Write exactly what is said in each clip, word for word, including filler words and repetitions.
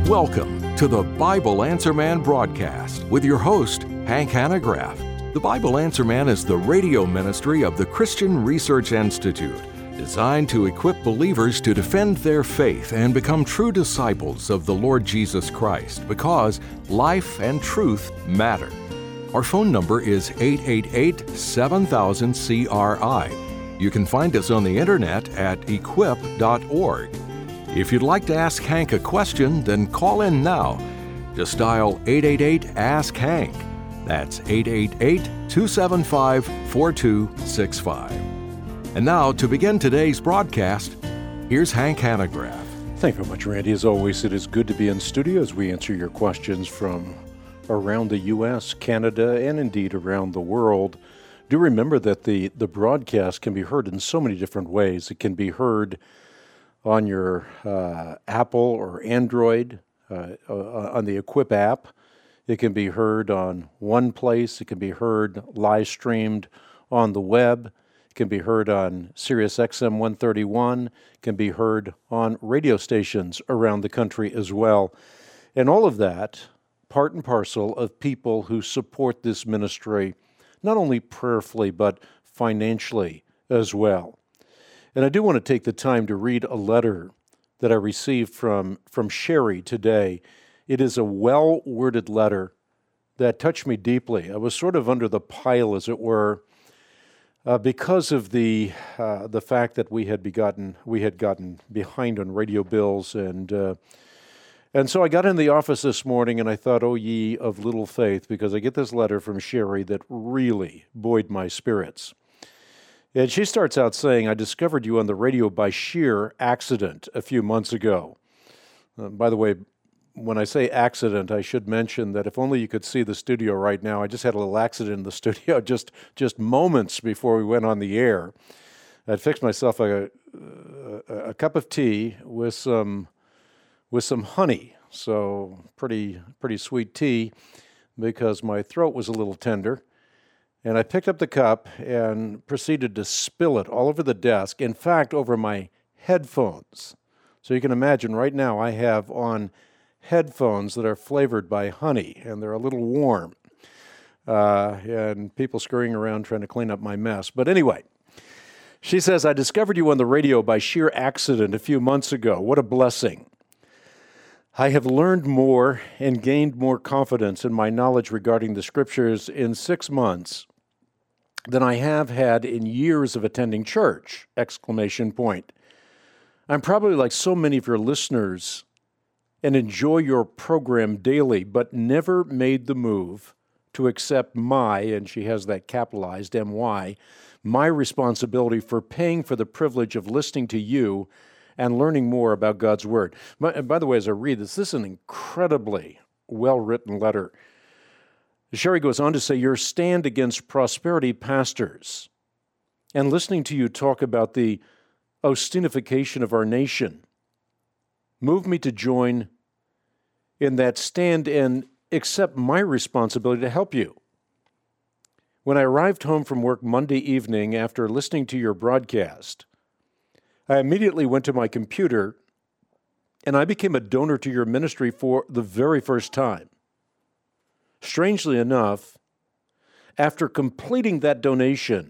Welcome to the Bible Answer Man broadcast with your host, Hank Hanegraaff. The Bible Answer Man is the radio ministry of the Christian Research Institute, designed to equip believers to defend their faith and become true disciples of the Lord Jesus Christ, because life and truth matter. Our phone number is eight eight eight, seven thousand, C R I. You can find us on the internet at equip dot org. If you'd like to ask Hank a question, then call in now. Just dial eight eight eight, ask Hank. That's eight eight eight, two seven five, four two six five. And now, to begin today's broadcast, here's Hank Hanegraaff. Thank you very much, Randy. As always, it is good to be in studio as we answer your questions from around the U S, Canada, and indeed around the world. Do remember that the, the broadcast can be heard in so many different ways. It can be heard on your uh, Apple or Android, uh, uh, on the Equip app. It can be heard on One Place. It can be heard live streamed on the web. It can be heard on Sirius X M one thirty-one. It can be heard on radio stations around the country as well. And all of that, part and parcel of people who support this ministry, not only prayerfully, but financially as well. And I do want to take the time to read a letter that I received from, from Sherry today. It is a well-worded letter that touched me deeply. I was sort of under the pile, as it were, uh, because of the uh, the fact that we had begotten we had gotten behind on radio bills, and uh, and so I got in the office this morning and I thought, "Oh ye of little faith," because I get this letter from Sherry that really buoyed my spirits. And she starts out saying, "I discovered you on the radio by sheer accident a few months ago." Uh, by the way, when I say accident, I should mention that if only you could see the studio right now, I just had a little accident in the studio just, just moments before we went on the air. I'd fixed myself a, a, a cup of tea with some with some honey, so pretty pretty sweet tea, because my throat was a little tender. And I picked up the cup and proceeded to spill it all over the desk, in fact, over my headphones. So you can imagine right now I have on headphones that are flavored by honey, and they're a little warm, uh, and people scurrying around trying to clean up my mess. But anyway, she says, "I discovered you on the radio by sheer accident a few months ago. What a blessing. I have learned more and gained more confidence in my knowledge regarding the Scriptures in six months than I have had in years of attending church!" Exclamation point. I'm probably like so many of your listeners and enjoy your program daily, but never made the move to accept my, and she has that capitalized, M Y, my responsibility for paying for the privilege of listening to you and learning more about God's Word. By, by the way, as I read this, this is an incredibly well-written letter. Sherry goes on to say, "Your stand against prosperity pastors and listening to you talk about the Austinification of our nation moved me to join in that stand and accept my responsibility to help you. When I arrived home from work Monday evening after listening to your broadcast, I immediately went to my computer and I became a donor to your ministry for the very first time. Strangely enough, after completing that donation,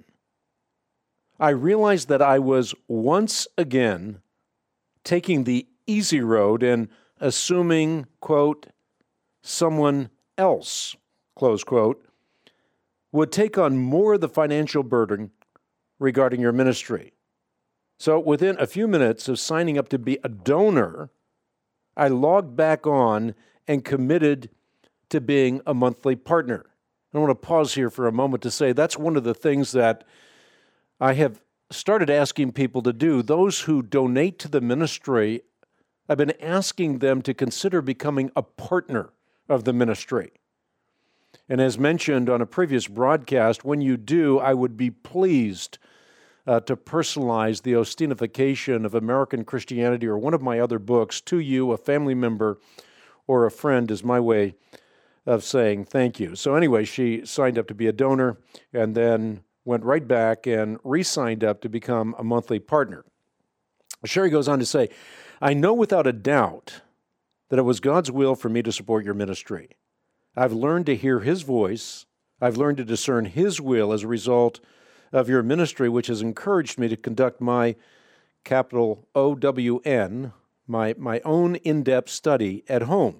I realized that I was once again taking the easy road and assuming, quote, someone else, close quote, would take on more of the financial burden regarding your ministry. So within a few minutes of signing up to be a donor, I logged back on and committed to being a monthly partner. I want to pause here for a moment to say that's one of the things that I have started asking people to do. Those who donate to the ministry, I've been asking them to consider becoming a partner of the ministry. And as mentioned on a previous broadcast, when you do, I would be pleased uh, to personalize the Austinification of American Christianity or one of my other books to you, a family member or a friend, is my way of saying thank you. So anyway, she signed up to be a donor and then went right back and re-signed up to become a monthly partner. Sherry goes on to say, I know without a doubt that it was God's will for me to support your ministry. I've learned to hear His voice. I've learned to discern His will as a result of your ministry, which has encouraged me to conduct my capital O W N, my, my own in-depth study at home,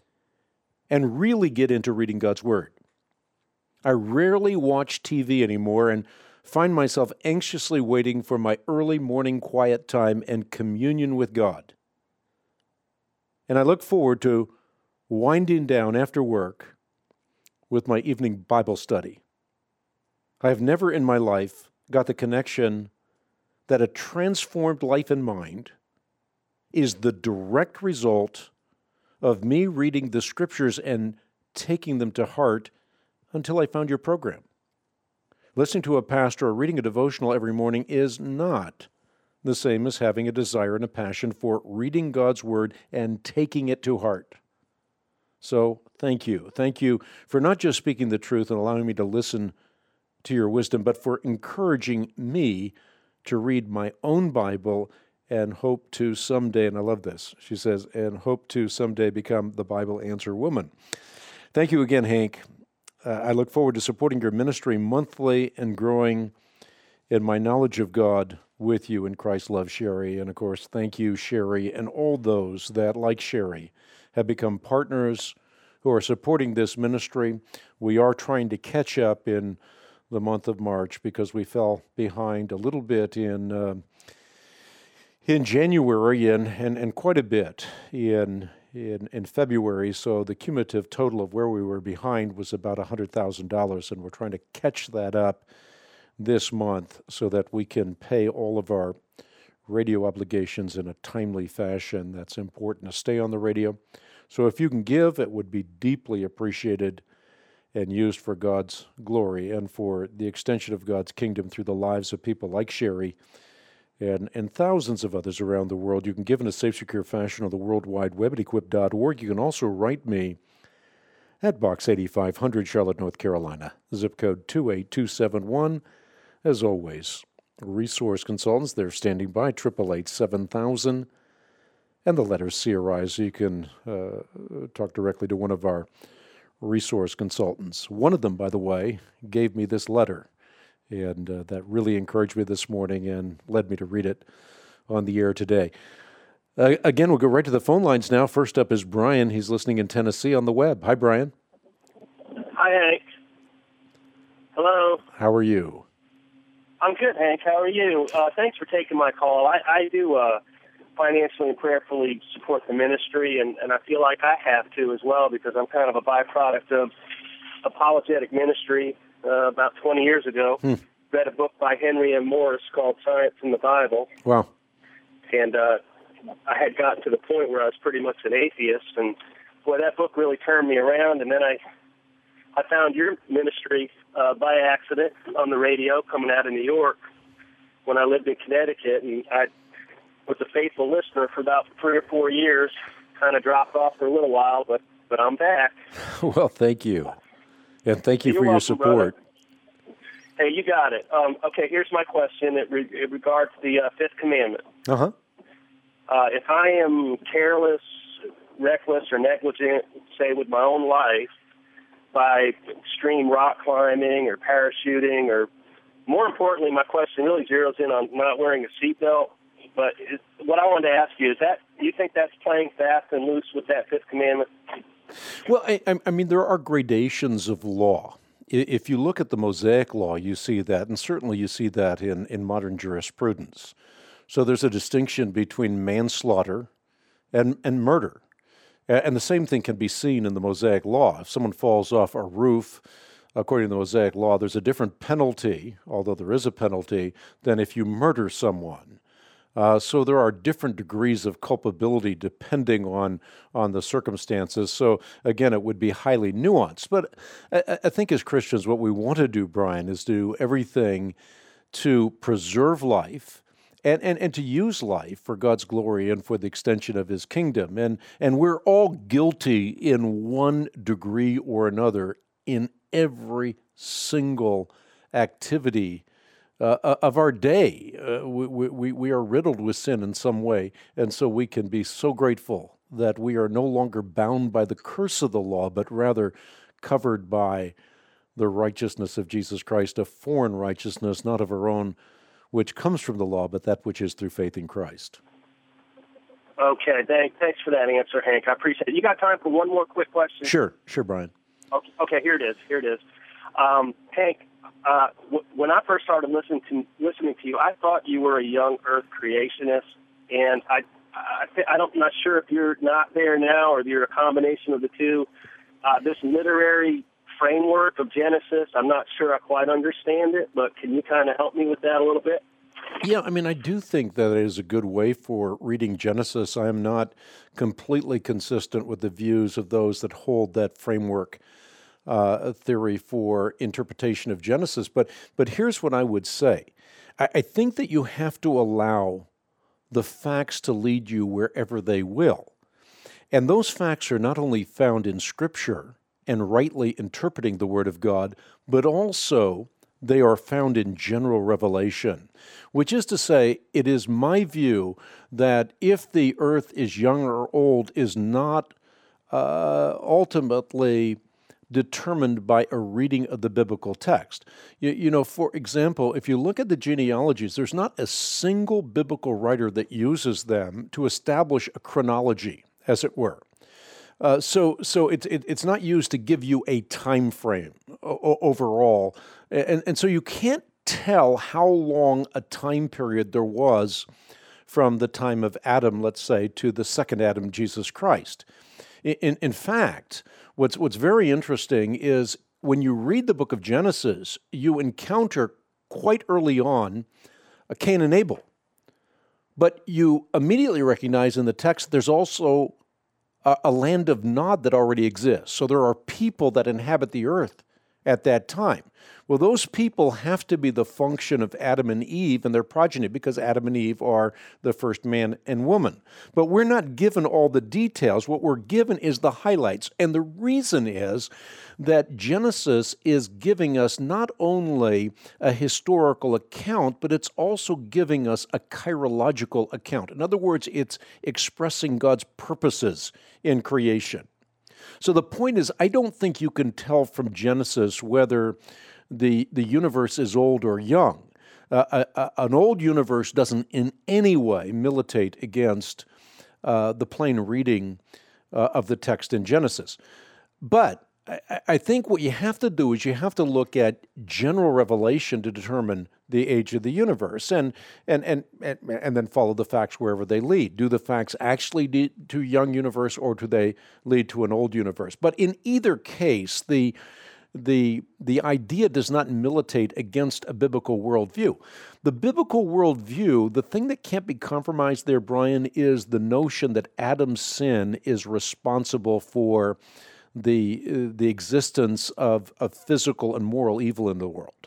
and really get into reading God's Word. I rarely watch T V anymore and find myself anxiously waiting for my early morning quiet time and communion with God. And I look forward to winding down after work with my evening Bible study. I have never in my life got the connection that a transformed life and mind is the direct result of me reading the Scriptures and taking them to heart until I found your program. Listening to a pastor or reading a devotional every morning is not the same as having a desire and a passion for reading God's Word and taking it to heart. So thank you. Thank you for not just speaking the truth and allowing me to listen to your wisdom, but for encouraging me to read my own Bible and hope to someday, and I love this, she says, and hope to someday become the Bible Answer Woman. Thank you again, Hank. Uh, I look forward to supporting your ministry monthly and growing in my knowledge of God with you in Christ Love, Sherry. And of course, thank you, Sherry, and all those that, like Sherry, have become partners who are supporting this ministry. We are trying to catch up in the month of March because we fell behind a little bit in uh, in January and, and, and quite a bit in, in in February. So the cumulative total of where we were behind was about one hundred thousand dollars, and we're trying to catch that up this month so that we can pay all of our radio obligations in a timely fashion. That's important to stay on the radio. So if you can give, it would be deeply appreciated and used for God's glory and for the extension of God's kingdom through the lives of people like Sherry and, and thousands of others around the world. You can give in a safe, secure fashion on the World Wide Web at equip dot org. You can also write me at Box eighty-five hundred, Charlotte, North Carolina, zip code two eight two seven one. As always, Resource Consultants, they're standing by, eight eight eight, seven thousand, and the letter C R I, so you can uh, talk directly to one of our resource consultants. One of them, by the way, gave me this letter, and uh, that really encouraged me this morning and led me to read it on the air today. Uh, again, we'll go right to the phone lines now. First up is Brian. He's listening in Tennessee on the web. Hi, Brian. Hi, Hank. Hello. How are you? I'm good, Hank. How are you? Uh, thanks for taking my call. I, I do uh, financially and prayerfully support the ministry, and, and I feel like I have to as well because I'm kind of a byproduct of apologetic ministry. Uh, about twenty years ago, hmm. read a book by Henry M. Morris called Science in the Bible. Wow. And uh, I had gotten to the point where I was pretty much an atheist, and boy, that book really turned me around. And then I, I found your ministry uh, by accident on the radio coming out of New York when I lived in Connecticut, and I was a faithful listener for about three or four years. Kind of dropped off for a little while, but but I'm back. Well, thank you. And thank you You're for welcome, your support. brother. Hey, you got it. Um, okay, here's my question. It, re- it regards the uh, Fifth Commandment. Uh-huh. Uh, if I am careless, reckless, or negligent, say, with my own life, by extreme rock climbing or parachuting, or more importantly, my question really zeroes in on not wearing a seatbelt. But is, what I wanted to ask you is that, do you think that's playing fast and loose with that Fifth Commandment? Well, I, I mean, there are gradations of law. If you look at the Mosaic Law, you see that, and certainly you see that in, in modern jurisprudence. So there's a distinction between manslaughter and, and murder. And the same thing can be seen in the Mosaic Law. If someone falls off a roof, according to the Mosaic Law, there's a different penalty, although there is a penalty, than if you murder someone. Uh, so there are different degrees of culpability depending on, on the circumstances. So again, it would be highly nuanced. But I, I think as Christians, what we want to do, Brian, is do everything to preserve life and, and, and to use life for God's glory and for the extension of His kingdom. And, and we're all guilty in one degree or another in every single activity Uh, of our day. Uh, we, we, we are riddled with sin in some way, and so we can be so grateful that we are no longer bound by the curse of the law, but rather covered by the righteousness of Jesus Christ, a foreign righteousness, not of our own, which comes from the law, but that which is through faith in Christ. Okay, thank, thanks for that answer, Hank. I appreciate it. You got time for one more quick question? Sure, sure, Brian. Okay, okay here it is. Here it is. Um, Hank, uh, w- when I first started listening to listening to you, I thought you were a young Earth creationist, and I, I, I don't, I'm not sure if you're not there now or you're a combination of the two. Uh, this literary framework of Genesis, I'm not sure I quite understand it, but can you kind of help me with that a little bit? Yeah, I mean, I do think that it is a good way for reading Genesis. I am not completely consistent with the views of those that hold that framework uh, theory for interpretation of Genesis, but but here's what I would say. I, I think that you have to allow the facts to lead you wherever they will. And those facts are not only found in Scripture and rightly interpreting the Word of God, but also they are found in general revelation, which is to say, it is my view that if the earth is young or old is not uh, ultimately determined by a reading of the biblical text. You, you know, for example, if you look at the genealogies, there's not a single biblical writer that uses them to establish a chronology, as it were. Uh, so, so it's it, it's not used to give you a time frame o- overall, and and so you can't tell how long a time period there was from the time of Adam, let's say, to the second Adam, Jesus Christ. In in, in fact, what's what's very interesting is when you read the book of Genesis, you encounter quite early on a Cain and Abel, but you immediately recognize in the text there's also a land of Nod that already exists. So there are people that inhabit the earth at that time. Well, those people have to be the function of Adam and Eve and their progeny, because Adam and Eve are the first man and woman. But we're not given all the details. What we're given is the highlights. And the reason is that Genesis is giving us not only a historical account, but it's also giving us a chirological account. In other words, it's expressing God's purposes in creation. So the point is, I don't think you can tell from Genesis whether the the universe is old or young. Uh, a, a, an old universe doesn't in any way militate against uh, the plain reading uh, of the text in Genesis. But I, I think what you have to do is you have to look at general revelation to determine the age of the universe, and and and and, and then follow the facts wherever they lead. Do the facts actually lead to a young universe, or do they lead to an old universe? But in either case, the the the idea does not militate against a biblical worldview. The biblical worldview, the thing that can't be compromised there, Brian, is the notion that Adam's sin is responsible for the uh, the existence of, of physical and moral evil in the world.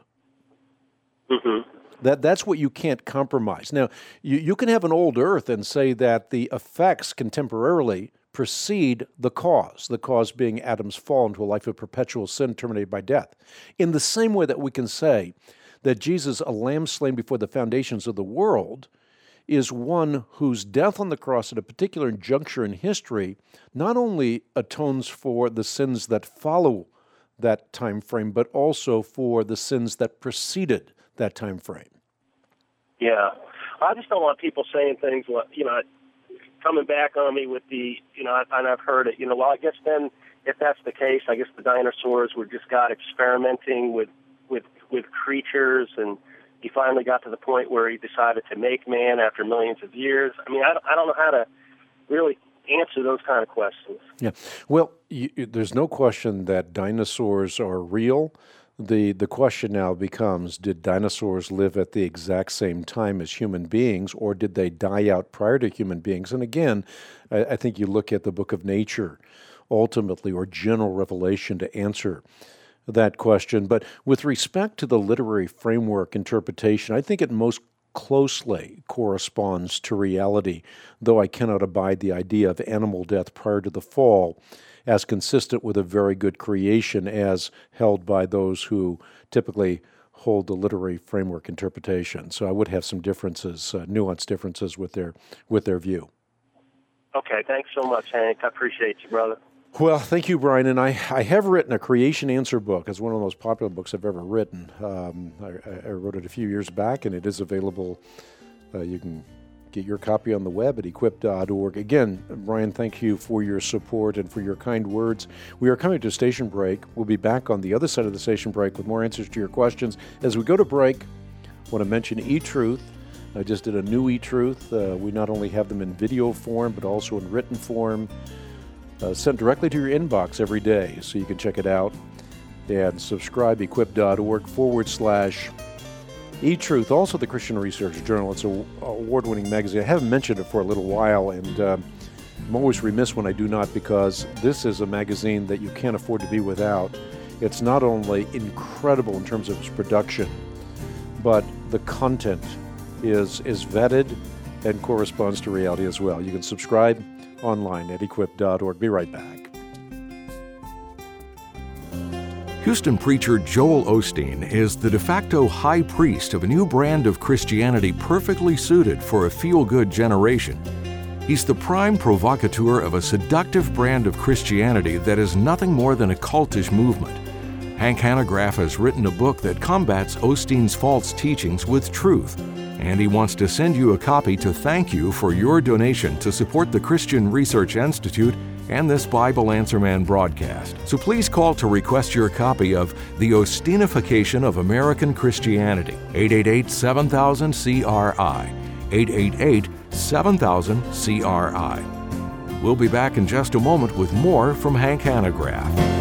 Mm-hmm. That that's what you can't compromise. Now, you, you can have an old earth and say that the effects contemporarily precede the cause, the cause being Adam's fall into a life of perpetual sin terminated by death. In the same way that we can say that Jesus, a lamb slain before the foundations of the world, is one whose death on the cross at a particular juncture in history not only atones for the sins that follow that time frame, but also for the sins that preceded that time frame. Yeah. I just don't want people saying things like, you know, coming back on me with the, you know, and I've heard it, you know, well, I guess then if that's the case, I guess the dinosaurs were just God experimenting with, with, with creatures, and he finally got to the point where he decided to make man after millions of years. I mean, I don't, I don't know how to really answer those kind of questions. Yeah. Well, you, there's no question that dinosaurs are real. The the question now becomes, did dinosaurs live at the exact same time as human beings, or did they die out prior to human beings? And again, I, I think you look at the book of nature, ultimately, or general revelation to answer that question. But with respect to the literary framework interpretation, I think it most closely corresponds to reality, though I cannot abide the idea of animal death prior to the fall as consistent with a very good creation as held by those who typically hold the literary framework interpretation. So I would have some differences, uh, nuanced differences with their with their view. Okay, thanks so much, Hank. I appreciate you, brother. Well, thank you, Brian. And I, I have written a Creation Answer book. It's one of the most popular books I've ever written. Um, I, I wrote it a few years back, and it is available. Uh, you can get your copy on the web at equip dot org. Again, Brian, thank you for your support and for your kind words. We are coming to a station break. We'll be back on the other side of the station break with more answers to your questions. As we go to break, I want to mention eTruth. I just did a new eTruth. Uh, we not only have them in video form, but also in written form, uh, sent directly to your inbox every day, so you can check it out. And subscribe, equip dot org forward slash eTruth. Also the Christian Research Journal. It's an award-winning magazine. I haven't mentioned it for a little while, and uh, I'm always remiss when I do not, because this is a magazine that you can't afford to be without. It's not only incredible in terms of its production, but the content is is vetted and corresponds to reality as well. You can subscribe online at equip dot org. Be right back. Houston preacher Joel Osteen is the de facto high priest of a new brand of Christianity perfectly suited for a feel-good generation. He's the prime provocateur of a seductive brand of Christianity that is nothing more than a cultish movement. Hank Hanegraaff has written a book that combats Osteen's false teachings with truth, and he wants to send you a copy to thank you for your donation to support the Christian Research Institute and this Bible Answer Man broadcast. So please call to request your copy of The Osteenification of American Christianity, eight eight eight, seven thousand, C R I, eight eight eight, seven thousand, C R I. We'll be back in just a moment with more from Hank Hanegraaff.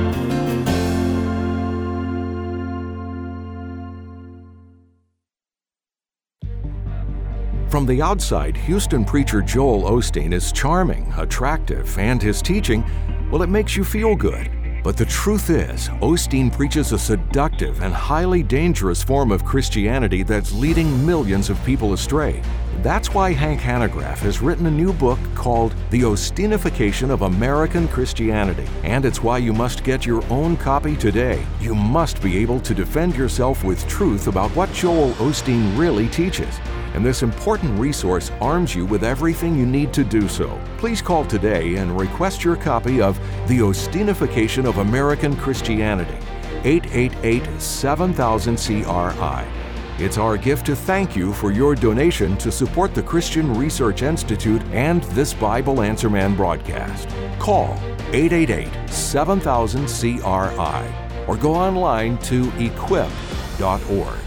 From the outside, Houston preacher Joel Osteen is charming, attractive, and his teaching, well, it makes you feel good. But the truth is, Osteen preaches a seductive and highly dangerous form of Christianity that's leading millions of people astray. That's why Hank Hanegraaff has written a new book called The Osteenification of American Christianity. And it's why you must get your own copy today. You must be able to defend yourself with truth about what Joel Osteen really teaches. And this important resource arms you with everything you need to do so. Please call today and request your copy of The Osteenification of American Christianity, eight eight eight, seven thousand, C R I. It's our gift to thank you for your donation to support the Christian Research Institute and this Bible Answer Man broadcast. Call eight eight eight, seven thousand, C R I or go online to equip dot org.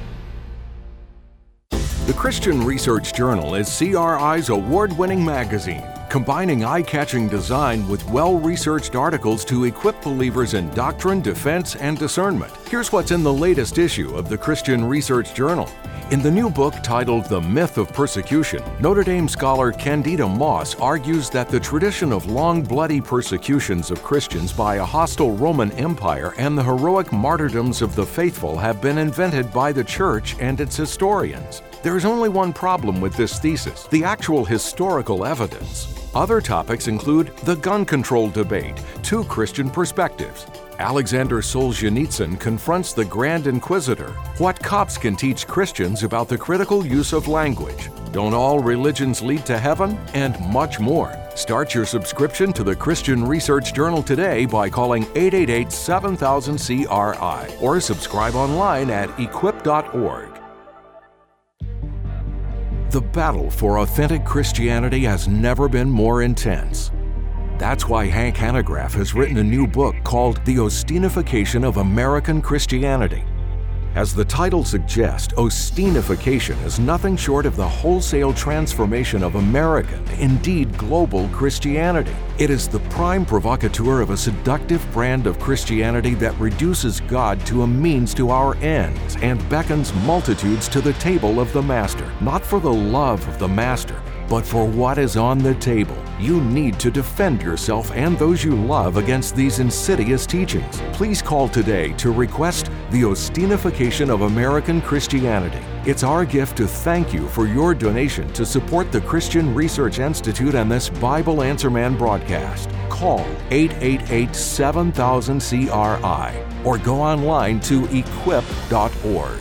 The Christian Research Journal is C R I's award-winning magazine, combining eye-catching design with well-researched articles to equip believers in doctrine, defense, and discernment. Here's what's in the latest issue of the Christian Research Journal. In the new book titled The Myth of Persecution, Notre Dame scholar Candida Moss argues that the tradition of long, bloody persecutions of Christians by a hostile Roman Empire and the heroic martyrdoms of the faithful have been invented by the Church and its historians. There's only one problem with this thesis: the actual historical evidence. Other topics include the gun control debate, two Christian perspectives, Alexander Solzhenitsyn confronts the Grand Inquisitor, what cops can teach Christians about the critical use of language, don't all religions lead to heaven, and much more. Start your subscription to the Christian Research Journal today by calling eight eight eight, seven thousand, C R I or subscribe online at equip dot org. The battle for authentic Christianity has never been more intense. That's why Hank Hanegraaff has written a new book called The Osteenification of American Christianity. As the title suggests, Osteenification is nothing short of the wholesale transformation of American, indeed global, Christianity. It is the prime provocateur of a seductive brand of Christianity that reduces God to a means to our ends and beckons multitudes to the table of the Master, not for the love of the Master, but for what is on the table. You need to defend yourself and those you love against these insidious teachings. Please call today to request The Osteenification of American Christianity. It's our gift to thank you for your donation to support the Christian Research Institute and this Bible Answer Man broadcast. Call eight eight eight, seven thousand, C R I or go online to equip dot org.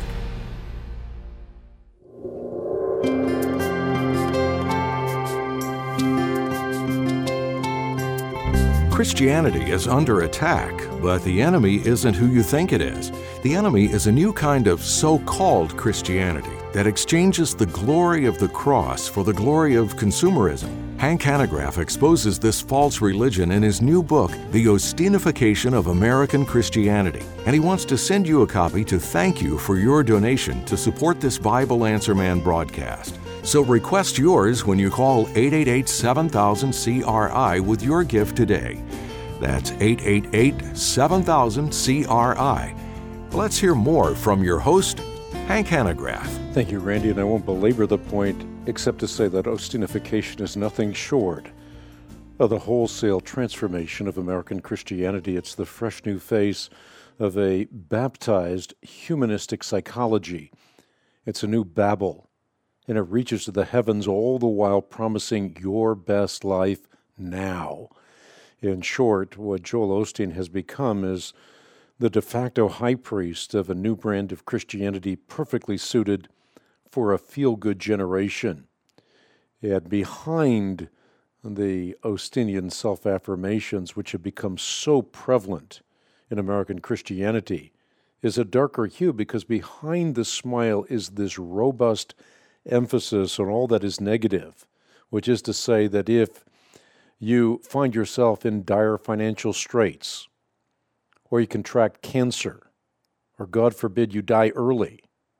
Christianity is under attack, but the enemy isn't who you think it is. The enemy is a new kind of so-called Christianity that exchanges the glory of the cross for the glory of consumerism. Hank Hanegraaff exposes this false religion in his new book, The Ostinification of American Christianity, and he wants to send you a copy to thank you for your donation to support this Bible Answer Man broadcast. So request yours when you call eight eight eight, seven thousand, C R I with your gift today. That's eight eight eight, seven thousand, C R I. Let's hear more from your host, Hank Hanegraaff. Thank you, Randy, and I won't belabor the point except to say that Ostinification is nothing short of the wholesale transformation of American Christianity. It's the fresh new face of a baptized humanistic psychology. It's a new Babel, and it reaches to the heavens, all the while promising your best life now. In short, what Joel Osteen has become is the de facto high priest of a new brand of Christianity perfectly suited for a feel-good generation. And behind the Austinian self-affirmations, which have become so prevalent in American Christianity, is a darker hue, because behind the smile is this robust emphasis on all that is negative, which is to say that if you find yourself in dire financial straits, or you contract cancer, or God forbid you die early,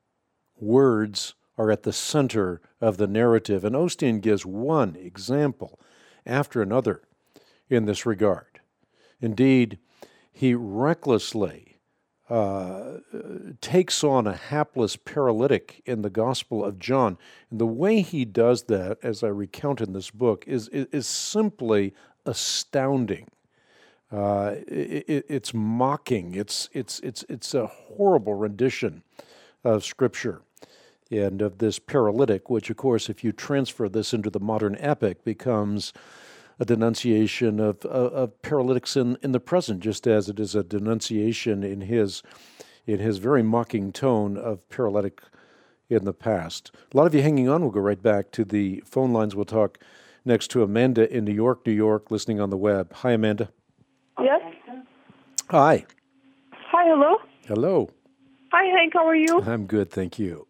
words are at the center of the narrative. And Osteen gives one example after another in this regard. Indeed, he recklessly uh, takes on a hapless paralytic in the Gospel of John. And the way he does that, as I recount in this book, is, is, is simply astounding. Uh, it, it's mocking. It's, it's, it's, it's a horrible rendition of Scripture and of this paralytic, which, of course, if you transfer this into the modern epic, becomes a denunciation of, of, of paralytics in, in the present, just as it is a denunciation in his in his very mocking tone of paralytic in the past. A lot of you hanging on. We'll go right back to the phone lines. We'll talk next to Amanda in New York, New York, listening on the web. Hi, Amanda. Yes. Hi. Hi, hello. Hello. Hi, Hank. How are you? I'm good, thank you.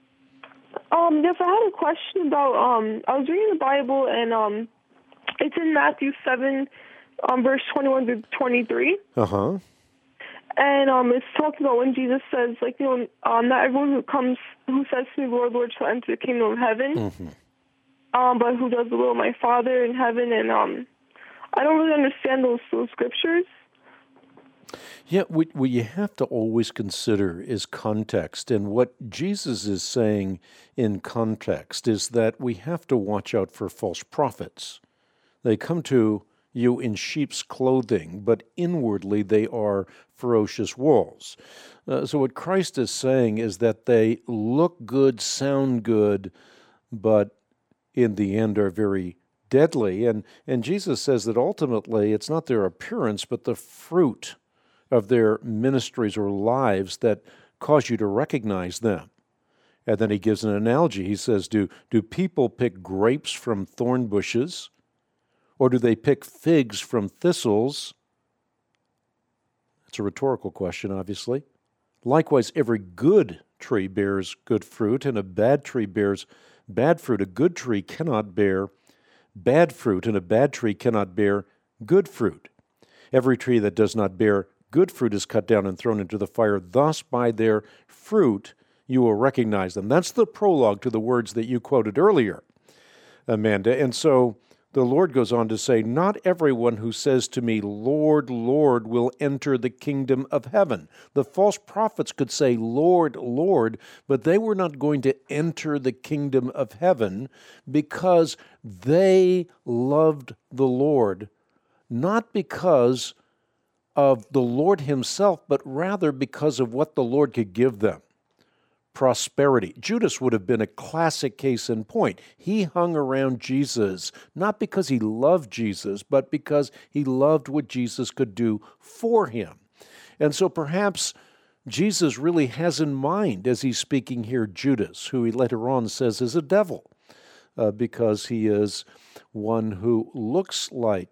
Um, yes, I had a question about, um, I was reading the Bible, and um, it's in Matthew seven, um, verse twenty-one to twenty-three. Uh-huh. And um, it's talking about when Jesus says, like, you know, um, not everyone who comes, who says to me, Lord, Lord, shall enter the kingdom of heaven, Mm-hmm. um, but who does the will of my Father in heaven. And um, I don't really understand those, those scriptures. Yeah, what, what you have to always consider is context. And what Jesus is saying in context is that we have to watch out for false prophets. They come to you in sheep's clothing, but inwardly they are ferocious wolves. Uh, so what Christ is saying is that they look good, sound good, but in the end are very deadly. And, and Jesus says that ultimately it's not their appearance, but the fruit of their ministries or lives that cause you to recognize them. And then he gives an analogy. He says, do, do people pick grapes from thorn bushes, or do they pick figs from thistles? It's a rhetorical question, obviously. Likewise, every good tree bears good fruit, and a bad tree bears bad fruit. A good tree cannot bear bad fruit, and a bad tree cannot bear good fruit. Every tree that does not bear good fruit is cut down and thrown into the fire. Thus, by their fruit, you will recognize them. That's the prologue to the words that you quoted earlier, Amanda. And so the Lord goes on to say, not everyone who says to me, Lord, Lord, will enter the kingdom of heaven. The false prophets could say, Lord, Lord, but they were not going to enter the kingdom of heaven because they loved the Lord, not because of the Lord himself, but rather because of what the Lord could give them. Prosperity. Judas would have been a classic case in point. He hung around Jesus, not because he loved Jesus, but because he loved what Jesus could do for him. And so perhaps Jesus really has in mind, as he's speaking here, Judas, who he later on says is a devil, uh, because he is one who looks like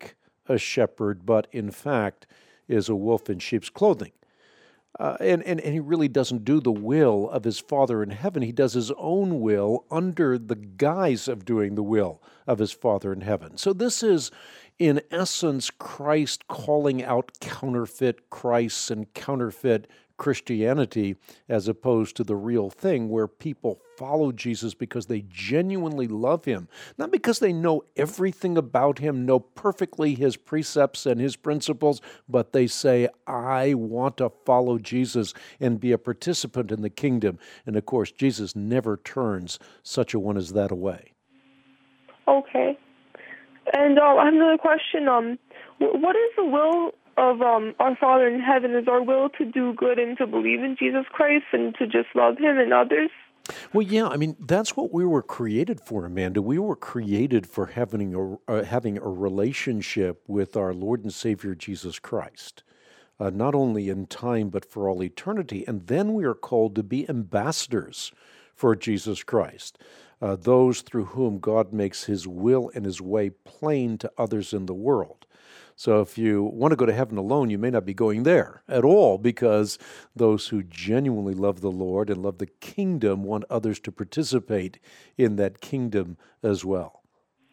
a shepherd, but in fact is a wolf in sheep's clothing. Uh, and, and, and he really doesn't do the will of his Father in heaven. He does his own will under the guise of doing the will of his Father in heaven. So this is, in essence, Christ calling out counterfeit Christs and counterfeit Christianity as opposed to the real thing where people follow Jesus because they genuinely love him, not because they know everything about him, know perfectly his precepts and his principles, but they say, I want to follow Jesus and be a participant in the kingdom. And of course, Jesus never turns such a one as that away. Okay. And um, I have another question. Um, what is the will of um, our Father in heaven? Is our will to do good and to believe in Jesus Christ and to just love him and others? Well, yeah, I mean, that's what we were created for, Amanda. We were created for having a, uh, having a relationship with our Lord and Savior Jesus Christ, uh, not only in time, but for all eternity. And then we are called to be ambassadors for Jesus Christ, uh, those through whom God makes his will and his way plain to others in the world. So if you want to go to heaven alone, you may not be going there at all, because those who genuinely love the Lord and love the kingdom want others to participate in that kingdom as well.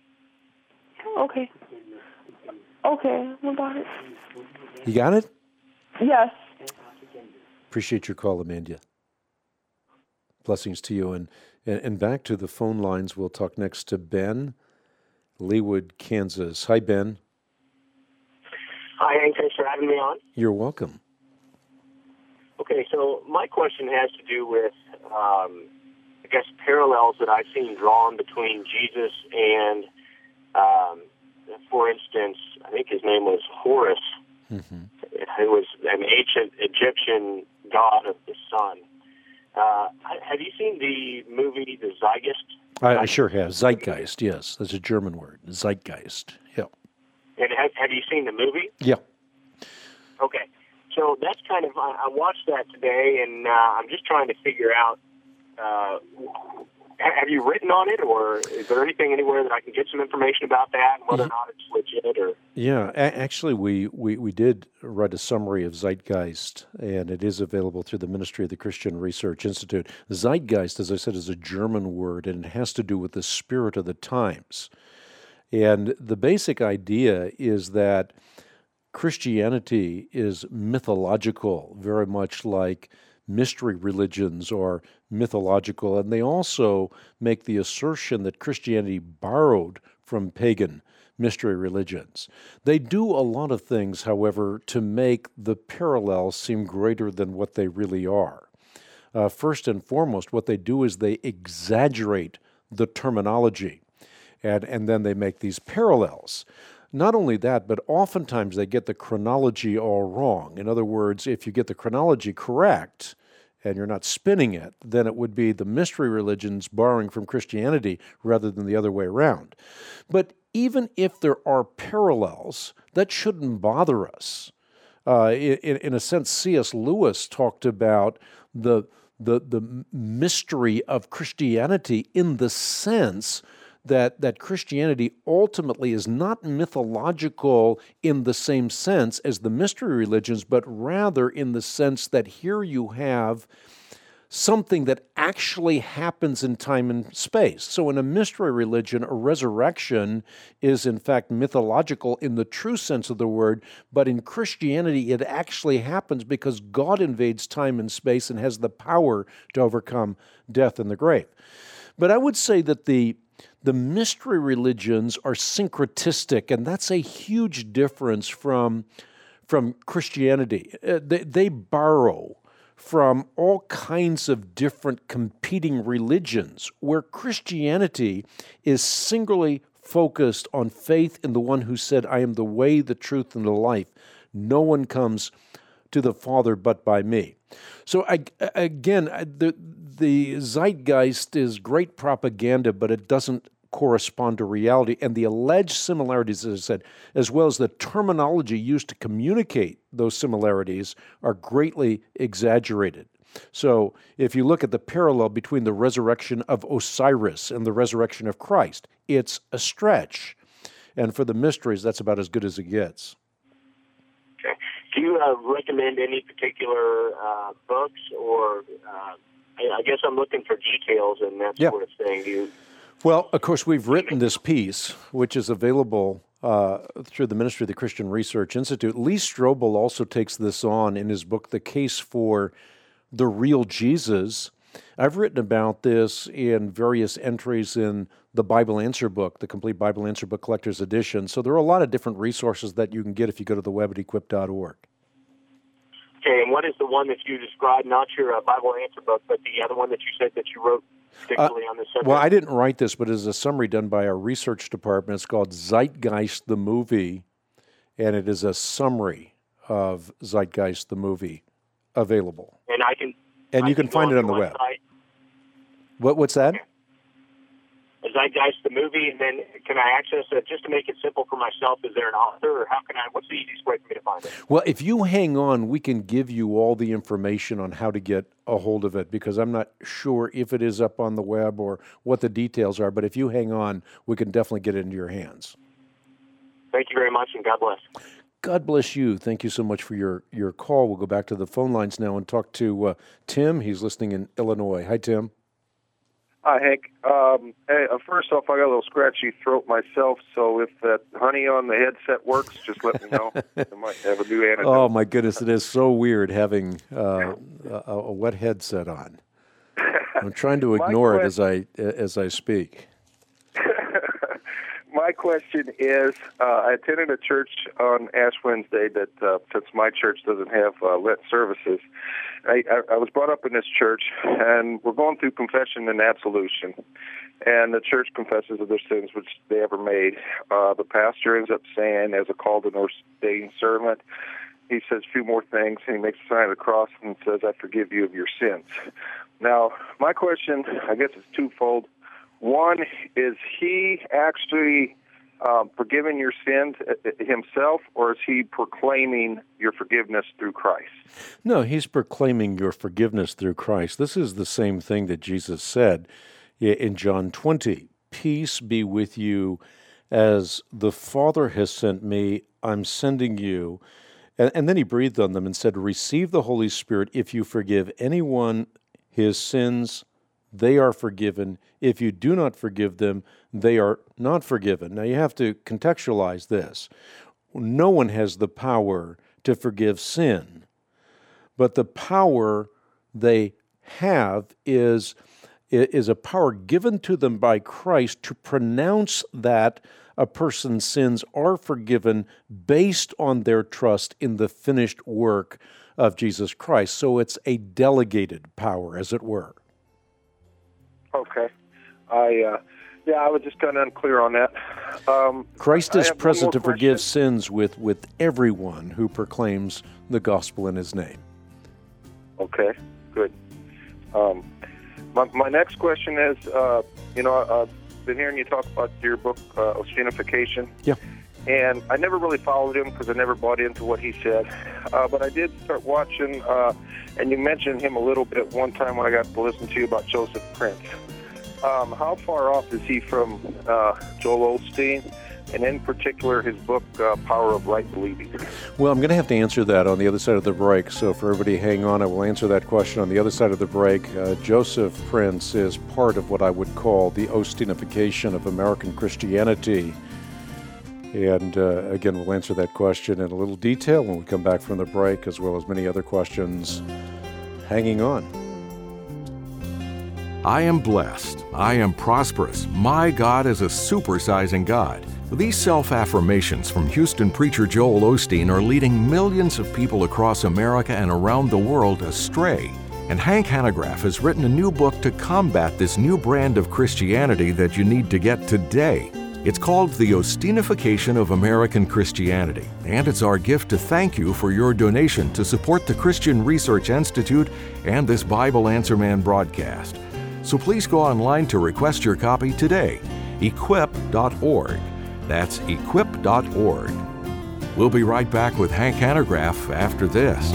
Okay. Okay, I got it. You got it? Yes. Appreciate your call, Amanda. Blessings to you. And, and back to the phone lines, we'll talk next to Ben, Leawood, Kansas. Hi, Ben. Hi, Hank. Thanks for having me on. You're welcome. Okay, so my question has to do with, um, I guess, parallels that I've seen drawn between Jesus and, um, for instance, I think his name was Horus, mm-hmm. who was an ancient Egyptian god of the sun. Uh, have you seen the movie The Zeitgeist? I, I sure have. Zeitgeist, yes. That's a German word. Zeitgeist, yeah. And have, have you seen the movie? Yeah. Okay. So that's kind of, I, I watched that today, and uh, I'm just trying to figure out, uh, have you written on it, or is there anything anywhere that I can get some information about that, and whether or not it's legit? Or Yeah, a- actually, we, we, we did write a summary of Zeitgeist, and it is available through the Ministry of the Christian Research Institute. Zeitgeist, as I said, is a German word, and it has to do with the spirit of the times. And the basic idea is that Christianity is mythological, very much like mystery religions are mythological, and they also make the assertion that Christianity borrowed from pagan mystery religions. They do a lot of things, however, to make the parallels seem greater than what they really are. Uh, first and foremost, what they do is they exaggerate the terminology. And, and then they make these parallels. Not only that, but oftentimes they get the chronology all wrong. In other words, if you get the chronology correct and you're not spinning it, then it would be the mystery religions borrowing from Christianity rather than the other way around. But even if there are parallels, that shouldn't bother us. Uh, in, in a sense, C S Lewis talked about the, the, the mystery of Christianity in the sense that that Christianity ultimately is not mythological in the same sense as the mystery religions, but rather in the sense that here you have something that actually happens in time and space. So in a mystery religion, a resurrection is in fact mythological in the true sense of the word, but in Christianity it actually happens because God invades time and space and has the power to overcome death and the grave. But I would say that the The mystery religions are syncretistic, and that's a huge difference from, from Christianity. Uh, they, they borrow from all kinds of different competing religions, where Christianity is singularly focused on faith in the one who said, I am the way, the truth, and the life. No one comes to the Father but by me. So I, again, the, the zeitgeist is great propaganda, but it doesn't correspond to reality. And the alleged similarities, as I said, as well as the terminology used to communicate those similarities, are greatly exaggerated. So if you look at the parallel between the resurrection of Osiris and the resurrection of Christ, it's a stretch. And for the mysteries, that's about as good as it gets. Okay. Do you uh, recommend any particular uh, books, or uh, I, I guess I'm looking for details and that yeah. sort of thing? Do you... Well, of course, we've written this piece, which is available uh, through the Ministry of the Christian Research Institute. Lee Strobel also takes this on in his book, The Case for the Real Jesus. I've written about this in various entries in the Bible Answer Book, the Complete Bible Answer Book Collector's Edition. So there are a lot of different resources that you can get if you go to the web at equip dot org. Okay, and what is the one that you described, not your uh, Bible Answer Book, but the other one that you said that you wrote particularly uh, on this subject? Well, I didn't write this, but it's a summary done by our research department. It's called Zeitgeist the Movie, and it is a summary of Zeitgeist the Movie available. And I can... And I you can, can find it on the web. Website. What? What's that? Okay. Zeitgeist the Movie, and then can I access it just to make it simple for myself? Is there an author, or how can I? What's the easiest way for me to find it? Well, if you hang on, we can give you all the information on how to get a hold of it, because I'm not sure if it is up on the web or what the details are. But if you hang on, we can definitely get it into your hands. Thank you very much, and God bless. God bless you. Thank you so much for your, your call. We'll go back to the phone lines now and talk to uh, Tim. He's listening in Illinois. Hi, Tim. Hi, Hank. Um, hey, uh, first off, I got a little scratchy throat myself, so if that honey on the headset works, just let me know. I might have a new antidote. Oh, my goodness. It is so weird having uh, a, a wet headset on. I'm trying to ignore it as I as I speak. My question is, uh, I attended a church on Ash Wednesday that, uh, since my church doesn't have uh, Lent services, I, I, I was brought up in this church, and we're going through confession and absolution. And the church confesses of their sins which they ever made. Uh, the pastor ends up saying, as a called and ordained servant, he says a few more things, and he makes the sign of the cross and says, I forgive you of your sins. Now, my question, I guess, is twofold. One, is he actually um, forgiving your sins himself, or is he proclaiming your forgiveness through Christ? No, he's proclaiming your forgiveness through Christ. This is the same thing that Jesus said in John twenty. Peace be with you, as the Father has sent me, I'm sending you. And, and then he breathed on them and said, receive the Holy Spirit. If you forgive anyone his sins, they are forgiven. If you do not forgive them, they are not forgiven. Now, you have to contextualize this. No one has the power to forgive sin, but the power they have is, is a power given to them by Christ to pronounce that a person's sins are forgiven based on their trust in the finished work of Jesus Christ. So it's a delegated power, as it were. Okay. I, uh, yeah, I was just kind of unclear on that. Um, Christ is present to question. forgive sins with, with everyone who proclaims the gospel in his name. Okay, good. Um, my, my next question is, uh, you know, I've been hearing you talk about your book, uh, Ostinification. Yeah. And I never really followed him because I never bought into what he said. Uh, but I did start watching, uh, and you mentioned him a little bit one time when I got to listen to you about Joseph Prince. Um, how far off is he from uh, Joel Osteen, and in particular his book, uh, Power of Right Believing? Well, I'm going to have to answer that on the other side of the break, so for everybody hang on, I will answer that question on the other side of the break. Uh, Joseph Prince is part of what I would call the Osteenification of American Christianity. And uh, again, we'll answer that question in a little detail when we come back from the break, as well as many other questions. Hanging on. I am blessed. I am prosperous. My God is a supersizing God. These self-affirmations from Houston preacher Joel Osteen are leading millions of people across America and around the world astray. And Hank Hanegraaff has written a new book to combat this new brand of Christianity that you need to get today. It's called The Osteenification of American Christianity, and it's our gift to thank you for your donation to support the Christian Research Institute and this Bible Answer Man broadcast. So please go online to request your copy today, equip dot org. That's equip dot org. We'll be right back with Hank Hanegraaff after this.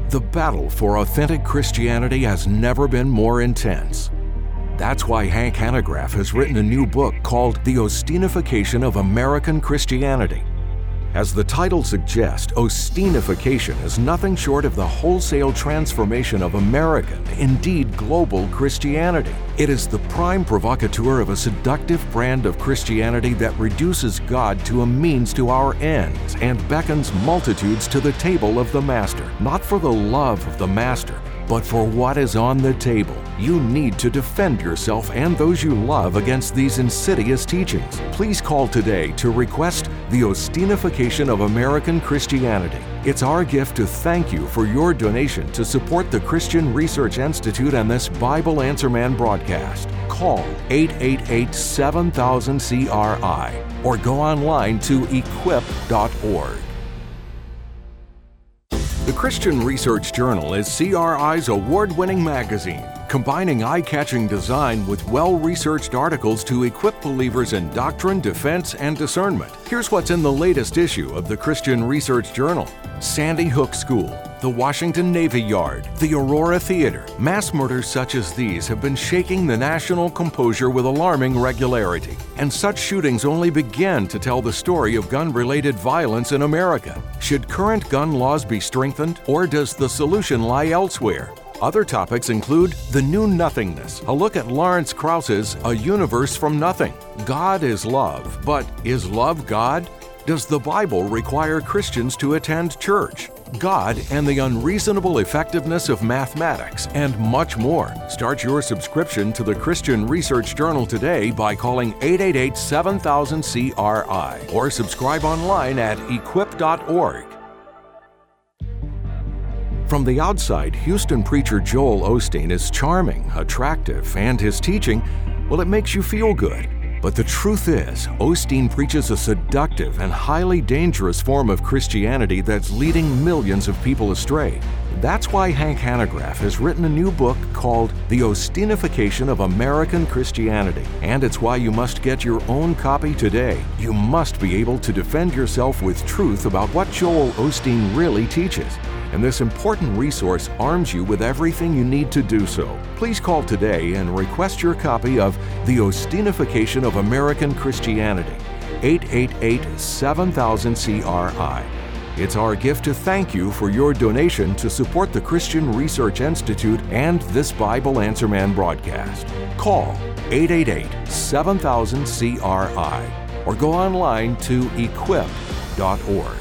The battle for authentic Christianity has never been more intense. That's why Hank Hanegraaff has written a new book called The Ostinification of American Christianity. As the title suggests, Ostinification is nothing short of the wholesale transformation of American, indeed global, Christianity. It is the prime provocateur of a seductive brand of Christianity that reduces God to a means to our ends and beckons multitudes to the table of the Master, not for the love of the Master, but for what is on the table. You need to defend yourself and those you love against these insidious teachings. Please call today to request The Ostinification of American Christianity. It's our gift to thank you for your donation to support the Christian Research Institute and this Bible Answer Man broadcast. Call eight eight eight, seven thousand, C R I or go online to equip dot org. The Christian Research Journal is C R I's award-winning magazine, combining eye-catching design with well-researched articles to equip believers in doctrine, defense, and discernment. Here's what's in the latest issue of the Christian Research Journal. Sandy Hook School, the Washington Navy Yard, the Aurora Theater. Mass murders such as these have been shaking the national composure with alarming regularity. And such shootings only begin to tell the story of gun-related violence in America. Should current gun laws be strengthened, or does the solution lie elsewhere? Other topics include The New Nothingness, a look at Lawrence Krauss's A Universe from Nothing. God is love, but is love God? Does the Bible require Christians to attend church? God and the unreasonable effectiveness of mathematics, and much more. Start your subscription to the Christian Research Journal today by calling eight eight eight, seven thousand, C R I or subscribe online at equip dot org. From the outside, Houston preacher Joel Osteen is charming, attractive, and his teaching, well, it makes you feel good. But the truth is, Osteen preaches a seductive and highly dangerous form of Christianity that's leading millions of people astray. That's why Hank Hanegraaff has written a new book called The Ostinification of American Christianity. And it's why you must get your own copy today. You must be able to defend yourself with truth about what Joel Osteen really teaches. And this important resource arms you with everything you need to do so. Please call today and request your copy of The Ostinification of American Christianity, eight eight eight, seven thousand, C R I. It's our gift to thank you for your donation to support the Christian Research Institute and this Bible Answer Man broadcast. Call eight eight eight, seven thousand, C R I or go online to equip dot org.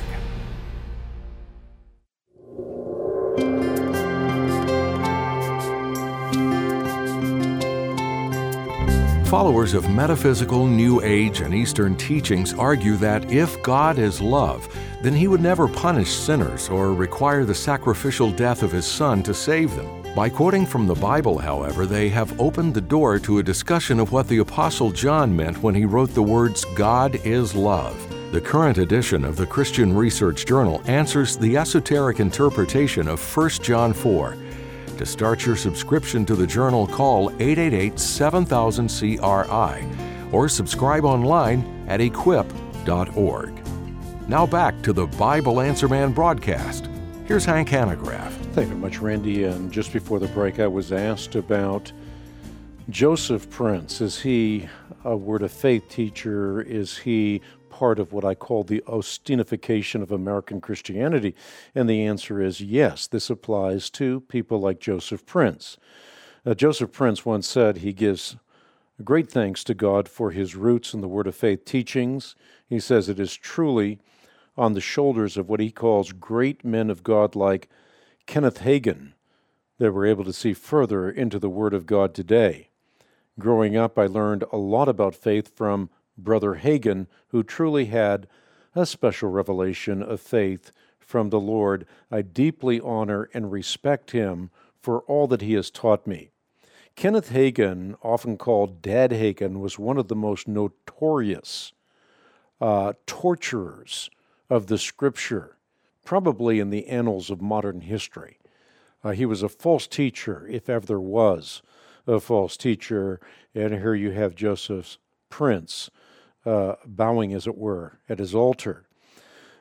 Followers of metaphysical, New Age, and Eastern teachings argue that if God is love, then He would never punish sinners or require the sacrificial death of His Son to save them. By quoting from the Bible, however, they have opened the door to a discussion of what the Apostle John meant when he wrote the words, God is love. The current edition of the Christian Research Journal answers the esoteric interpretation of First John four. To start your subscription to the journal, call eight eight eight, seven thousand, C R I or subscribe online at equip dot org. Now back to the Bible Answer Man broadcast. Here's Hank Hanegraaff. Thank you very much, Randy. And just before the break, I was asked about Joseph Prince. Is he a Word of Faith teacher? Is he part of what I call the Ostinification of American Christianity? And the answer is yes. This applies to people like Joseph Prince. Uh, Joseph Prince once said he gives great thanks to God for his roots in the Word of Faith teachings. He says it is truly on the shoulders of what he calls great men of God like Kenneth Hagin that we're able to see further into the Word of God today. Growing up, I learned a lot about faith from Brother Hagin, who truly had a special revelation of faith from the Lord. I deeply honor and respect him for all that he has taught me. Kenneth Hagin, often called Dad Hagin, was one of the most notorious uh, torturers of the Scripture, probably in the annals of modern history. Uh, he was a false teacher, if ever there was a false teacher, and here you have Joseph Prince, Uh, bowing, as it were, at his altar.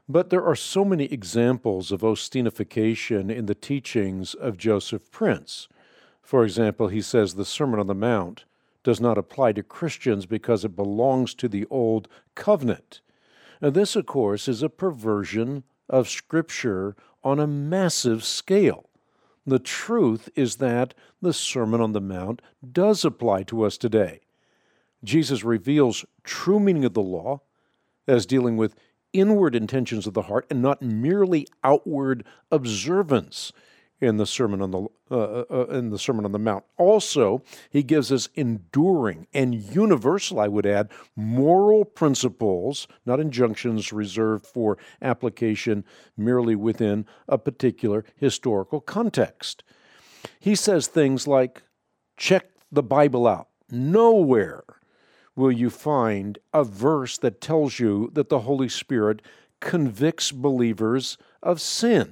But there are so many examples of Austinification in the teachings of Joseph Prince. For example, he says the Sermon on the Mount does not apply to Christians because it belongs to the Old Covenant. Now, this, of course, is a perversion of Scripture on a massive scale. The truth is that the Sermon on the Mount does apply to us today. Jesus reveals true meaning of the law as dealing with inward intentions of the heart and not merely outward observance in the Sermon on the uh, uh, in the Sermon on the Mount. Also, he gives us enduring and universal, I would add, moral principles, not injunctions reserved for application merely within a particular historical context. He says things like, check the Bible out. Nowhere will you find a verse that tells you that the Holy Spirit convicts believers of sin.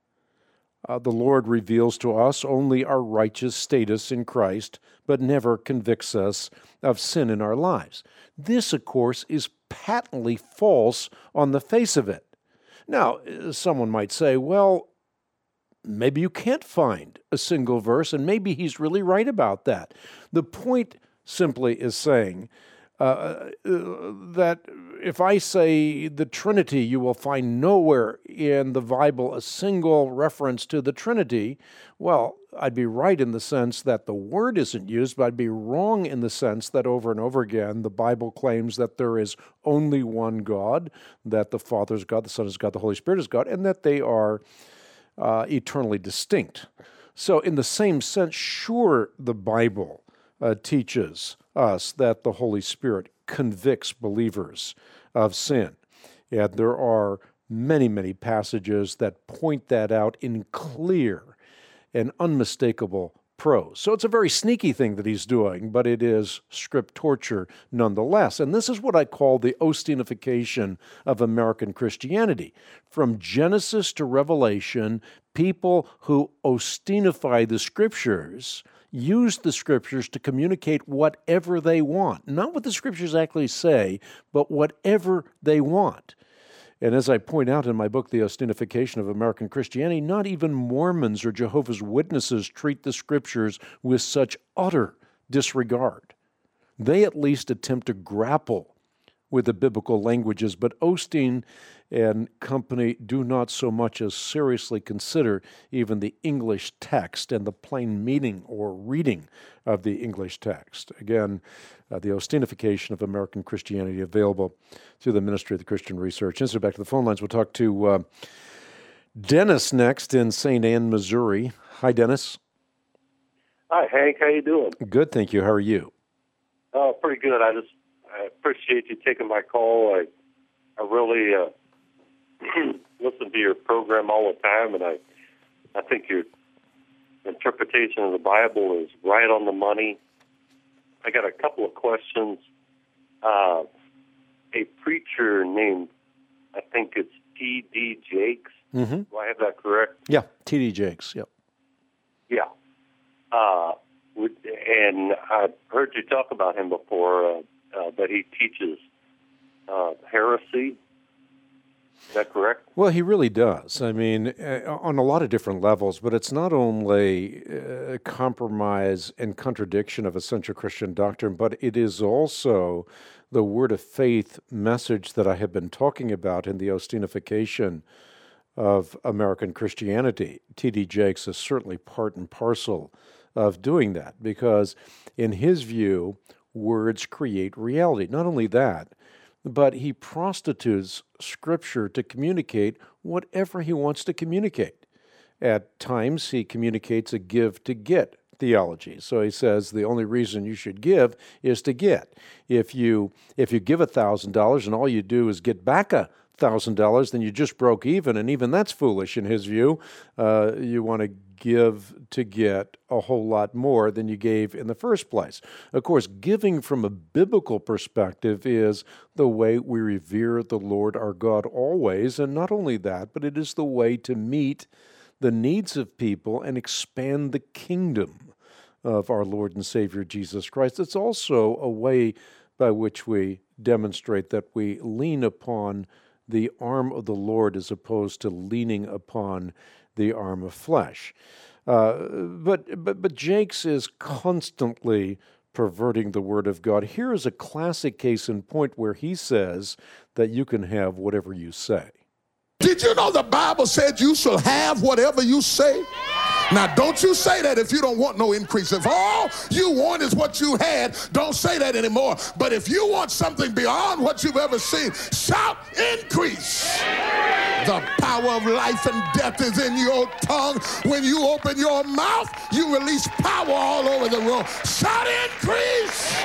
Uh, the Lord reveals to us only our righteous status in Christ, but never convicts us of sin in our lives. This, of course, is patently false on the face of it. Now, someone might say, well, maybe you can't find a single verse, and maybe he's really right about that. The point simply is saying uh, that if I say the Trinity, you will find nowhere in the Bible a single reference to the Trinity. Well, I'd be right in the sense that the word isn't used, but I'd be wrong in the sense that over and over again, the Bible claims that there is only one God, that the Father is God, the Son is God, the Holy Spirit is God, and that they are uh, eternally distinct. So in the same sense, sure, the Bible uh, teaches us that the Holy Spirit convicts believers of sin. And there are many, many passages that point that out in clear and unmistakable prose. So it's a very sneaky thing that he's doing, but it is script torture nonetheless. And this is what I call the Austinification of American Christianity. From Genesis to Revelation, people who Austinify the Scriptures use the Scriptures to communicate whatever they want. Not what the Scriptures actually say, but whatever they want. And as I point out in my book, The Austinification of American Christianity, not even Mormons or Jehovah's Witnesses treat the Scriptures with such utter disregard. They at least attempt to grapple with the biblical languages, but Osteen and company do not so much as seriously consider even the English text and the plain meaning or reading of the English text. Again, uh, the Austinification of American Christianity, available through the Ministry of the Christian Research Institute. Back to the phone lines. We'll talk to uh, Dennis next in Saint Anne, Missouri. Hi, Dennis. Hi, Hank. How you doing? Good, thank you. How are you? Oh, pretty good. I just I appreciate you taking my call. I I really uh, listen to your program all the time, and I I think your interpretation of the Bible is right on the money. I got a couple of questions. Uh, a preacher named, I think it's T D Jakes. Mm-hmm. Do I have that correct? Yeah, T D Jakes, yep. Yeah. Uh, and I've heard you talk about him before, uh, uh, that he teaches uh, heresy. Is that correct? Well, he really does. I mean, uh, on a lot of different levels, but it's not only a compromise and contradiction of essential Christian doctrine, but it is also the word of faith message that I have been talking about in the Austinification of American Christianity. T D Jakes is certainly part and parcel of doing that, because in his view, words create reality. Not only that, but he prostitutes Scripture to communicate whatever he wants to communicate. At times, he communicates a give-to-get theology. So he says the only reason you should give is to get. If you if you give one thousand dollars and all you do is get back a one thousand dollars, then you just broke even, and even that's foolish in his view. Uh, you want to give to get a whole lot more than you gave in the first place. Of course, giving from a biblical perspective is the way we revere the Lord our God always, and not only that, but it is the way to meet the needs of people and expand the kingdom of our Lord and Savior Jesus Christ. It's also a way by which we demonstrate that we lean upon the arm of the Lord as opposed to leaning upon the arm of flesh. Uh, but, but, but Jakes is constantly perverting the Word of God. Here is a classic case in point where he says that you can have whatever you say. Did you know the Bible said you shall have whatever you say? Now, don't you say that if you don't want no increase. If all you want is what you had, don't say that anymore. But if you want something beyond what you've ever seen, shout increase. The power of life and death is in your tongue. When you open your mouth, you release power all over the room. Shout increase.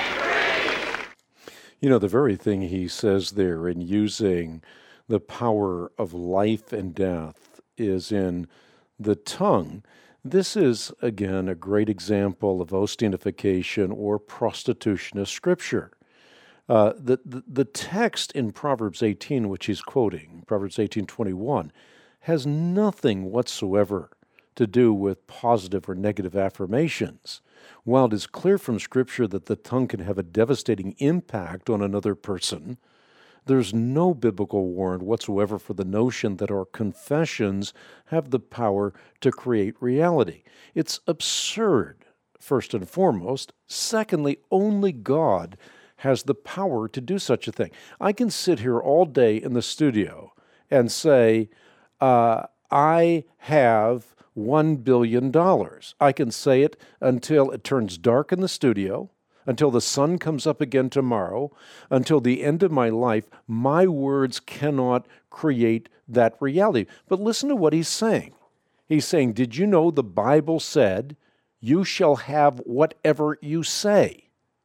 You know, the very thing he says there in using the power of life and death is in the tongue. This is, again, a great example of Osteinification or prostitution of Scripture. Uh, the, the, the text in Proverbs eighteen, which he's quoting, Proverbs eighteen twenty-one, has nothing whatsoever to do with positive or negative affirmations. While it is clear from Scripture that the tongue can have a devastating impact on another person, there's no biblical warrant whatsoever for the notion that our confessions have the power to create reality. It's absurd, first and foremost. Secondly, only God has the power to do such a thing. I can sit here all day in the studio and say, uh, I have one billion dollars. I can say it until it turns dark in the studio, until the sun comes up again tomorrow, until the end of my life. My words cannot create that reality. But listen to what he's saying. He's saying, did you know the Bible said, you shall have whatever you say?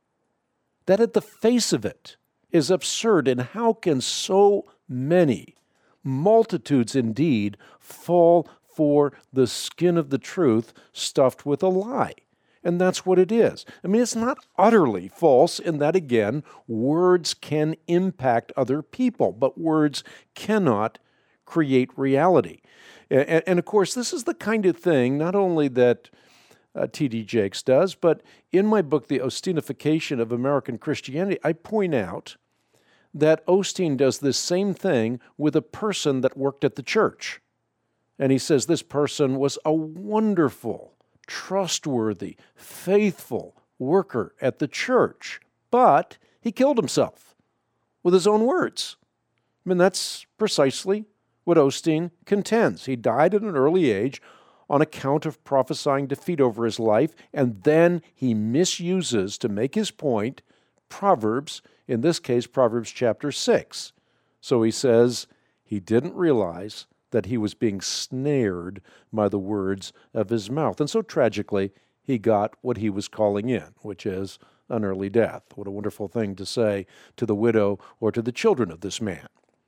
That at the face of it is absurd. And how can so many, multitudes indeed, fall for the skin of the truth stuffed with a lie? And that's what it is. I mean, it's not utterly false in that, again, words can impact other people, but words cannot create reality. And, and of course, this is the kind of thing, not only that uh, T D Jakes does, but in my book, The Osteinification of American Christianity, I point out that Osteen does this same thing with a person that worked at the church. And he says this person was a wonderful, trustworthy, faithful worker at the church, but he killed himself with his own words. I mean, that's precisely what Osteen contends. He died at an early age on account of prophesying defeat over his life, and then he misuses, to make his point, Proverbs, in this case, Proverbs chapter six. So he says he didn't realize that he was being snared by the words of his mouth. And so tragically, he got what he was calling in, which is an early death. What a wonderful thing to say to the widow or to the children of this man.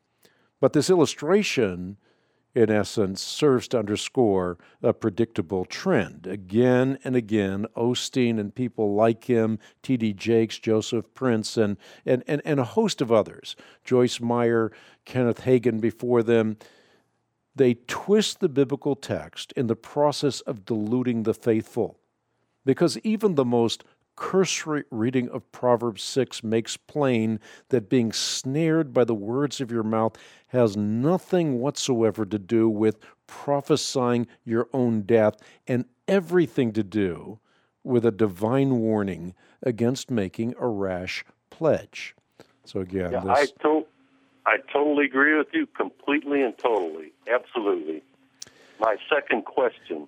But this illustration, in essence, serves to underscore a predictable trend. Again and again, Osteen and people like him, T D Jakes, Joseph Prince, and, and, and, and a host of others, Joyce Meyer, Kenneth Hagin before them, they twist the biblical text in the process of deluding the faithful. Because even the most cursory reading of Proverbs six makes plain that being snared by the words of your mouth has nothing whatsoever to do with prophesying your own death and everything to do with a divine warning against making a rash pledge. So again, yeah, this... I, to- I totally agree with you completely and totally. Absolutely. My second question,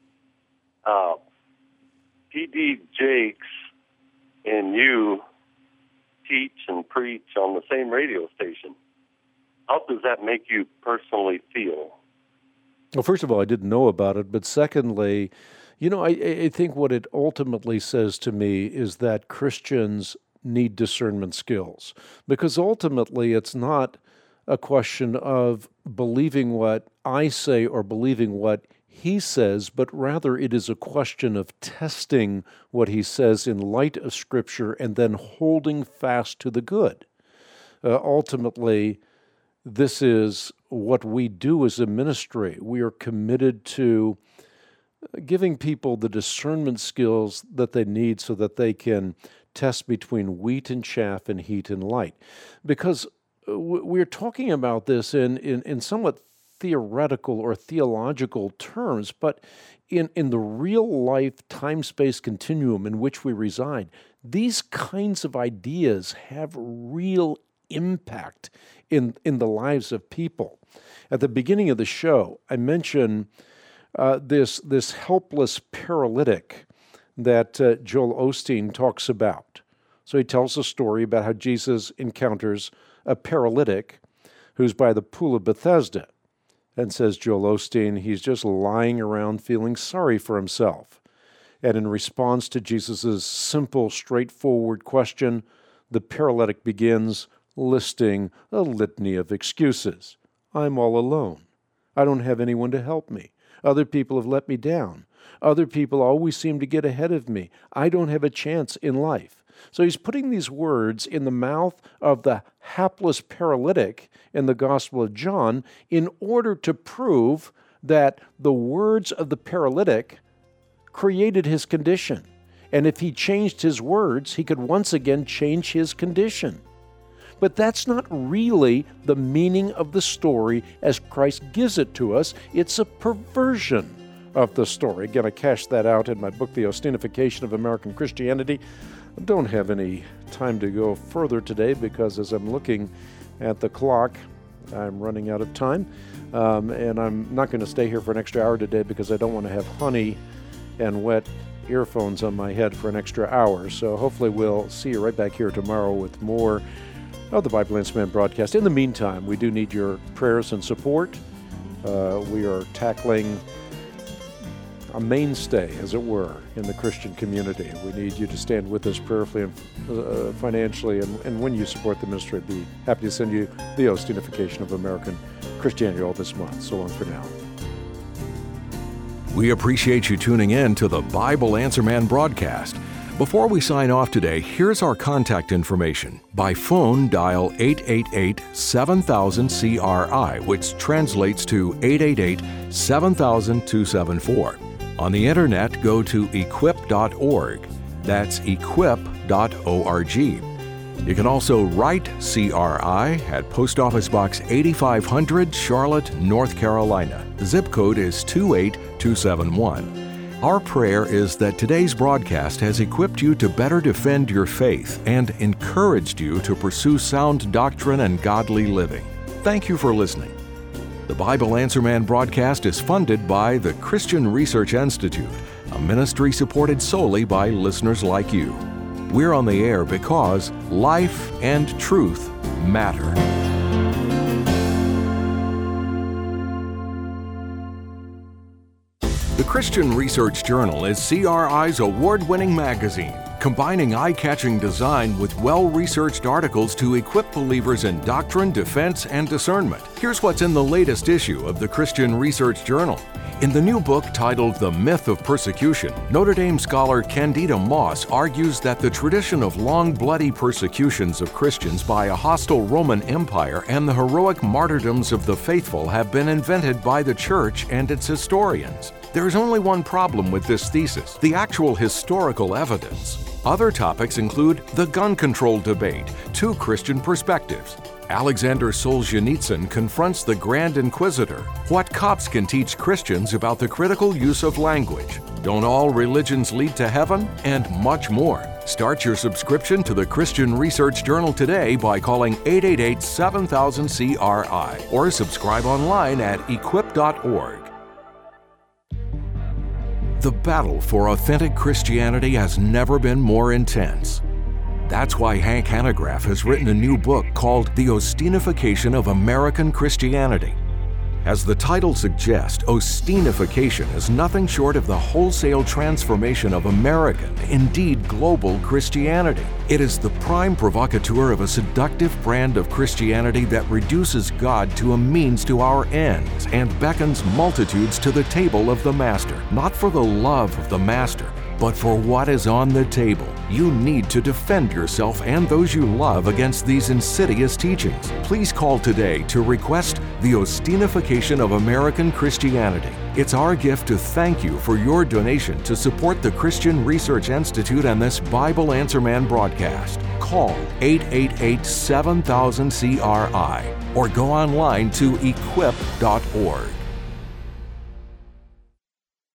uh, T D Jakes and you teach and preach on the same radio station. How does that make you personally feel? Well, first of all, I didn't know about it, but secondly, you know, I, I think what it ultimately says to me is that Christians need discernment skills, because ultimately it's not a question of believing what I say or believing what he says, but rather it is a question of testing what he says in light of Scripture and then holding fast to the good. Uh, ultimately, this is what we do as a ministry. We are committed to giving people the discernment skills that they need so that they can test between wheat and chaff and heat and light. Because we're talking about this in, in, in somewhat theoretical or theological terms, but in, in the real-life time-space continuum in which we reside, these kinds of ideas have real impact in, in the lives of people. At the beginning of the show, I mentioned uh, this, this helpless paralytic that uh, Joel Osteen talks about. So he tells a story about how Jesus encounters a paralytic who's by the pool of Bethesda. And says Joel Osteen, he's just lying around feeling sorry for himself. And in response to Jesus' simple, straightforward question, the paralytic begins listing a litany of excuses. I'm all alone. I don't have anyone to help me. Other people have let me down. Other people always seem to get ahead of me. I don't have a chance in life. So he's putting these words in the mouth of the hapless paralytic in the Gospel of John in order to prove that the words of the paralytic created his condition. And if he changed his words, he could once again change his condition. But that's not really the meaning of the story as Christ gives it to us. It's a perversion of the story. Again, I cashed that out in my book, The Ostinification of American Christianity. I don't have any time to go further today because as I'm looking at the clock, I'm running out of time. Um, and I'm not going to stay here for an extra hour today because I don't want to have honey and wet earphones on my head for an extra hour. So hopefully we'll see you right back here tomorrow with more of the Bible Answer Man broadcast. In the meantime, we do need your prayers and support. Uh, we are tackling a mainstay, as it were, in the Christian community. We need you to stand with us prayerfully and uh, financially, and, and when you support the ministry, I'd be happy to send you the Ostinification of American Christianity all this month. So long for now. We appreciate you tuning in to the Bible Answer Man broadcast. Before we sign off today, here's our contact information. By phone, dial eight eight eight, seven thousand, C R I, which translates to eight eight eight, seven thousand, two seven four. On the internet, go to equip dot org. That's equip dot org. You can also write C R I at Post Office Box eighty-five hundred, Charlotte, North Carolina. The zip code is two eight two seven one. Our prayer is that today's broadcast has equipped you to better defend your faith and encouraged you to pursue sound doctrine and godly living. Thank you for listening. The Bible Answer Man broadcast is funded by the Christian Research Institute, a ministry supported solely by listeners like you. We're on the air because life and truth matter. The Christian Research Journal is C R I's award-winning magazine, combining eye-catching design with well-researched articles to equip believers in doctrine, defense, and discernment. Here's what's in the latest issue of the Christian Research Journal. In the new book titled The Myth of Persecution, Notre Dame scholar Candida Moss argues that the tradition of long, bloody persecutions of Christians by a hostile Roman Empire and the heroic martyrdoms of the faithful have been invented by the Church and its historians. There's only one problem with this thesis: the actual historical evidence. Other topics include the gun control debate, two Christian perspectives. Alexander Solzhenitsyn confronts the Grand Inquisitor, what cops can teach Christians about the critical use of language, don't all religions lead to heaven, and much more. Start your subscription to the Christian Research Journal today by calling eight eight eight, seven thousand, C R I or subscribe online at equip dot org. The battle for authentic Christianity has never been more intense. That's why Hank Hanegraaff has written a new book called The Ostinification of American Christianity. As the title suggests, Ostinification is nothing short of the wholesale transformation of American, indeed global, Christianity. It is the prime provocateur of a seductive brand of Christianity that reduces God to a means to our ends and beckons multitudes to the table of the Master, not for the love of the Master, But for what is on the table, you need to defend yourself and those you love against these insidious teachings. Please call today to request the Ostinification of American Christianity. It's our gift to thank you for your donation to support the Christian Research Institute and this Bible Answer Man broadcast. Call eight eight eight, seven thousand C R I or go online to equip dot org.